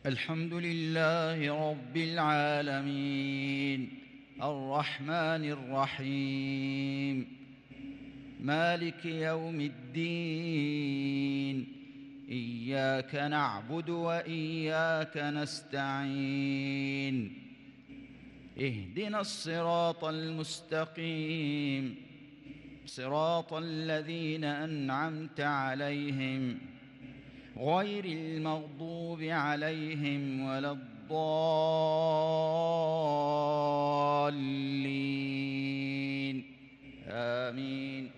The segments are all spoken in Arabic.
الحمد لله رب العالمين الرحمن الرحيم مالك يوم الدين إياك نعبد وإياك نستعين اهدنا الصراط المستقيم صراط الذين أنعمت عليهم غير المغضوب عليهم ولا الضالين آمين.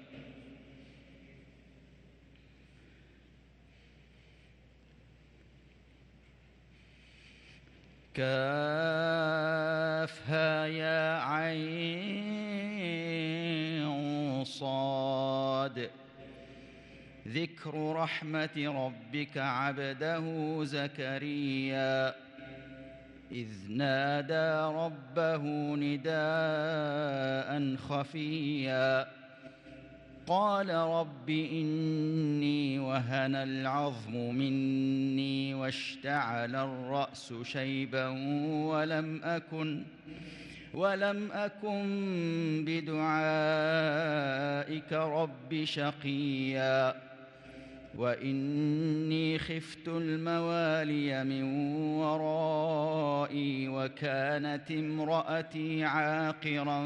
كافها يا عين صاد ذكر رحمة ربك عبده زكريا إذ نادى ربه نداء خفيا قال رب إني وهن العظم مني واشتعل الرأس شيبا ولم أكن بدعائك رب شقيا وإني خفت الموالي من ورائي وكانت امرأتي عاقرا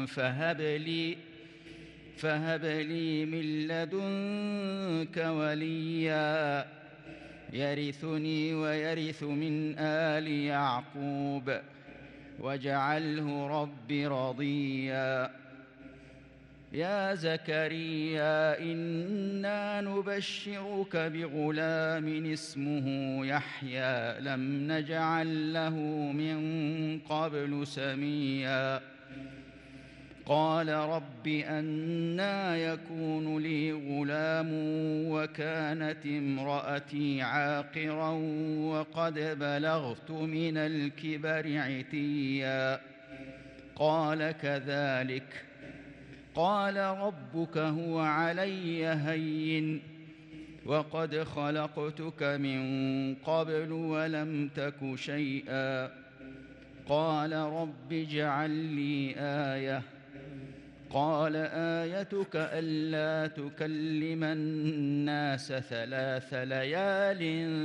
فهب لي من لدنك وليا يرثني ويرث من آل يعقوب واجعله رب رضيا. يا زكريا إنا نبشرك بغلام اسمه يحيى لم نجعل له من قبل سميا قال رب أنى يكون لي غلام وكانت امرأتي عاقرا وقد بلغت من الكبر عتيا قال كذلك قال ربك هو علي هين وقد خلقتك من قبل ولم تك شيئا قال رب اجعل لي آية قال آيتك ألا تكلم الناس 3 ليال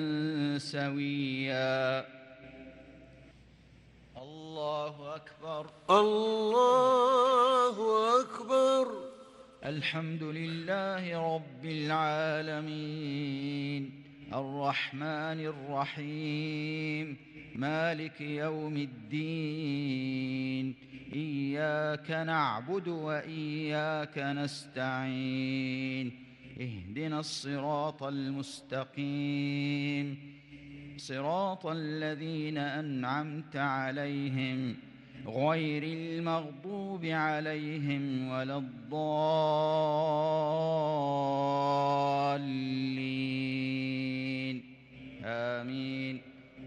سويا. الله أكبر الله أكبر. الحمد لله رب العالمين الرحمن الرحيم مالك يوم الدين إياك نعبد وإياك نستعين اهدنا الصراط المستقيم صراط الذين أنعمت عليهم غير المغضوب عليهم ولا الضالين آمين.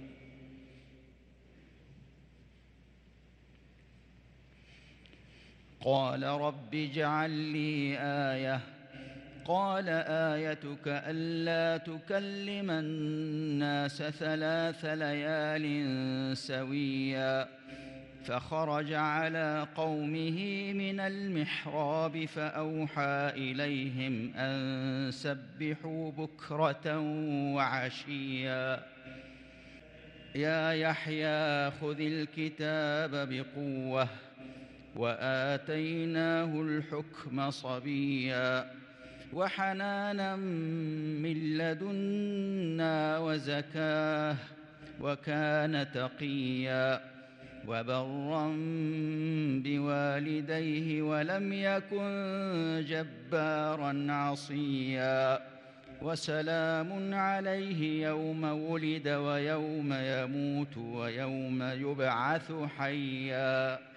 قال رب اجعل لي آية قال آيتك ألا تكلم الناس 3 ليال سويا فخرج على قومه من المحراب فأوحى إليهم أن سبحوا بكرة وعشيا يا يحيى خذ الكتاب بقوة وآتيناه الحكم صبيا وحنانا من لدنا وزكاه وكان تقيا وبرا بوالديه ولم يكن جبارا عصيا وسلام عليه يوم ولد ويوم يموت ويوم يبعث حيا.